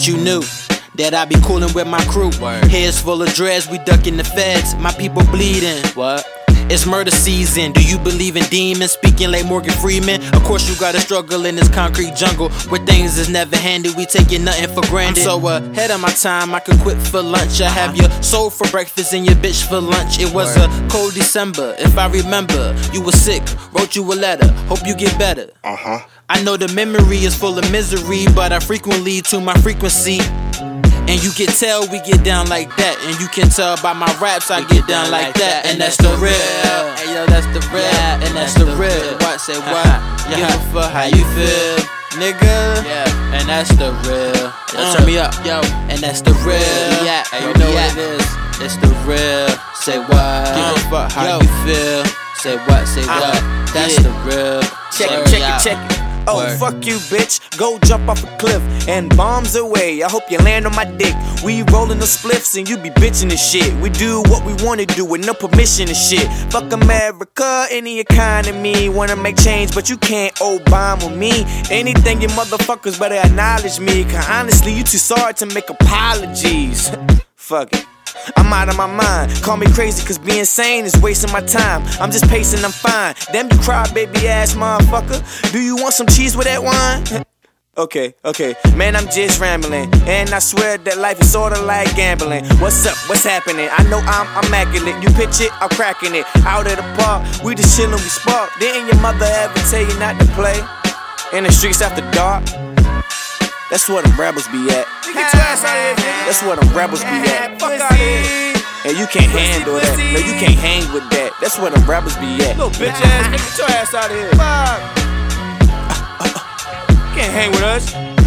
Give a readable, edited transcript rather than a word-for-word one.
you knew that I be coolin' with my crew. Heads full of dreads, we duckin' the feds. My people bleeding. What? It's murder season. Do you believe in demons? Speaking like Morgan Freeman. Of course you gotta struggle in this concrete jungle where things is never handed. We taking nothing for granted. I'm so ahead of my time, I could quit for lunch. I have your soul for breakfast and your bitch for lunch. It was a cold December, if I remember. You were sick, wrote you a letter. Hope you get better. I know the memory is full of misery, but I frequently tune my frequency. And you can tell we get down like that. And you can tell by my raps I get down like that. And that's the real. Hey yo, that's the real. Yeah, and that's the real. What? Say what? Give a fuck how you feel, nigga. Yeah, and that's the real. Turn me up, yo. And that's the real. Yeah, Hey, you you know what it is. It's the real. Say what? Give a fuck how you feel. Say what? Say what? That's Yeah. the real. Check Word. it, check it, check it. Oh, Word. fuck you, bitch. Go jump off a cliff and bombs away. I hope you land on my dick. We rollin' the spliffs and you be bitchin' and shit. We do what we wanna do with no permission and shit. Fuck America, any economy. Wanna make change, but you can't Obama me. Anything you motherfuckers better acknowledge me. Cause honestly, you too sorry to make apologies. Fuck it. I'm out of my mind. Call me crazy cause being sane is wasting my time. I'm just pacing, I'm fine. Damn you cry baby ass motherfucker. Do you want some cheese with that wine? Okay, man, I'm just rambling. And I swear that life is sorta like gambling. What's up, what's happening? I know I'm immaculate. You pitch it, I'm cracking it. Out of the park, we just chillin', we spark. Didn't your mother ever tell you not to play in the streets after dark? That's where them rebels be at. That's where them rebels be at. Fuck out here. And you can't handle that. No, you can't hang with that. That's where them rebels be at. Little bitch ass nigga, get your ass out of here. Can't hang with us.